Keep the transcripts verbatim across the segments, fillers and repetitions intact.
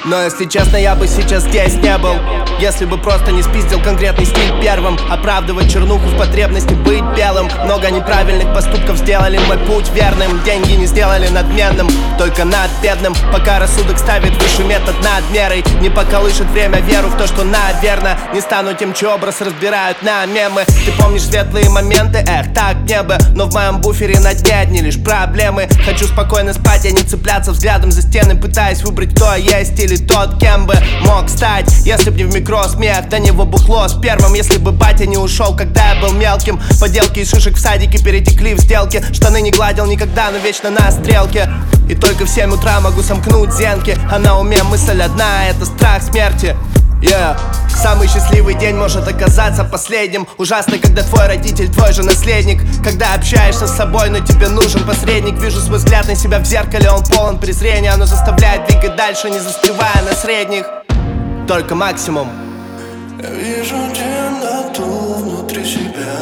Но если честно, я бы сейчас здесь не был, если бы просто не спиздил конкретный стиль первым. Оправдывать чернуху в потребности быть белым. Много неправильных поступков сделали мой путь верным. Деньги не сделали надменным, только над бедным. Пока рассудок ставит выше метод над мерой, не поколышет время веру в то, что наверно не стану тем, чей образ разбирают на мемы. Ты помнишь светлые моменты? Эх, так не бы. Но в моем буфере на дне одни лишь проблемы. Хочу спокойно спать, а не цепляться взглядом за стены, пытаясь выбрать, кто я есть или тот, кем бы мог стать. Если б не в микро смех, до него бухло с первым. Если бы батя не ушел, когда я был мелким. Поделки из шишек в садике перетекли в сделки. Штаны не гладил никогда, но вечно на стрелке. И только в семь утра могу сомкнуть зенки. А на уме мысль одна, это страх смерти. Yeah. Самый счастливый день может оказаться последним. Ужасно, когда твой родитель твой же наследник. Когда общаешься с собой, но тебе нужен посредник. Вижу свой взгляд на себя в зеркале, он полон презрения. Оно заставляет двигать дальше, не застревая на средних. Только максимум. Я вижу темноту внутри себя.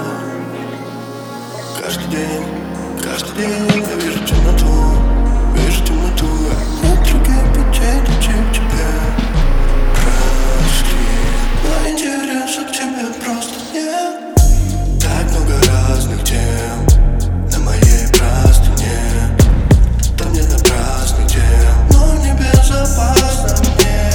Каждый день, каждый день я вижу темноту. Вижу темноту. Нет других путей, чем тебя. Но интереса к тебе просто нет. Так много разных тем на моей простыне. Там нет напрасных дел, но не безопасно мне.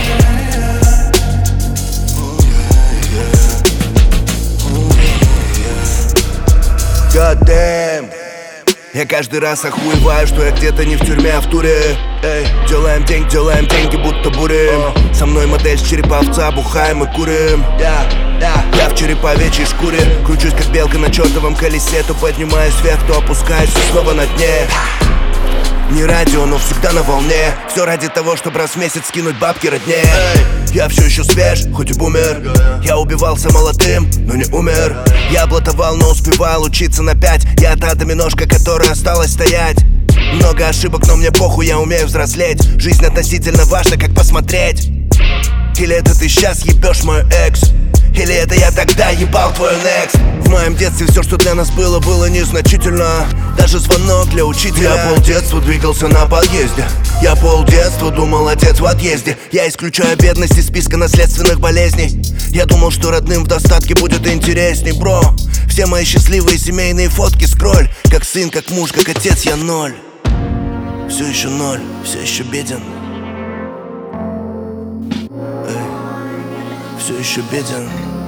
God damn. Я каждый раз охуеваю, что я где-то не в тюрьме, а в туре. Эй, делаем деньги, делаем деньги, будто бурим. uh. Со мной модель с череповца, бухаем и курим. yeah, yeah. Я в череповечьей шкуре, кручусь как белка на чертовом колесе. То поднимаюсь вверх, то опускаюсь и снова на дне. Не радио, но всегда на волне. Все ради того, чтобы раз в месяц скинуть бабки родне. Я все еще свеж, хоть и бумер. Я убивался молодым, но не умер. Я блатовал, но успевал учиться на пять. Я та доминошка, которая осталась стоять. Много ошибок, но мне похуй, я умею взрослеть. Жизнь относительно важна, как посмотреть. Или это ты сейчас ебешь мою экс, или это я тогда ебал твой next. В моем детстве все, что для нас было, было незначительно. Даже звонок для учителя. Я полдетства двигался на подъезде. Я полдетства думал, отец в отъезде. Я исключаю бедность из списка наследственных болезней. Я думал, что родным в достатке будет интересней, бро. Все мои счастливые семейные фотки скроль. Как сын, как муж, как отец, я ноль. Все еще ноль, все еще беден. Эй, все еще беден.